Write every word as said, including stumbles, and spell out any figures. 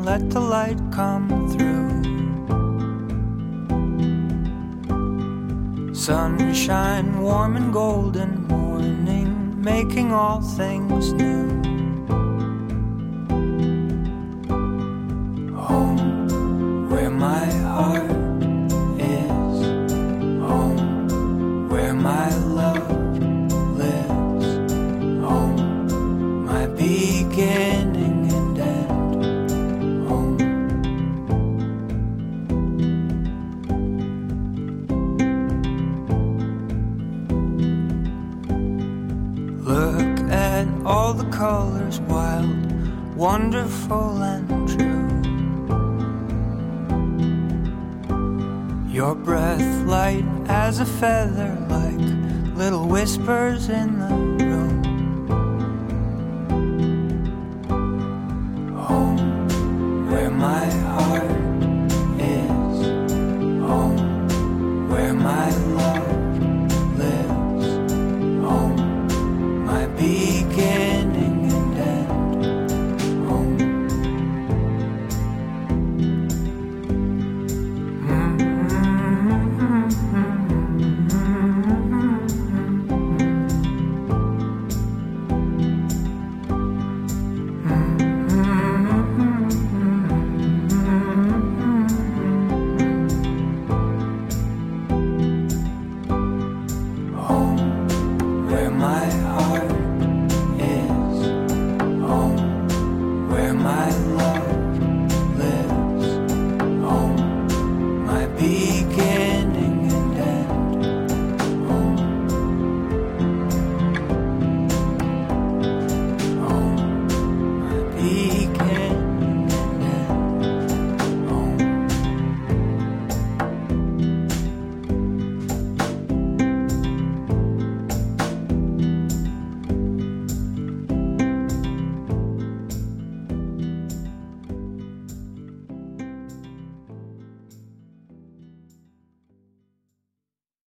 let the light come through. Sunshine, warm and golden morning, making all things new. Home, where my heart is. Home, where my love lives. Home, my beginning and end. Home. Look at all the colors, wild, wonderful and true. Your breath light as a feather, like little whispers in the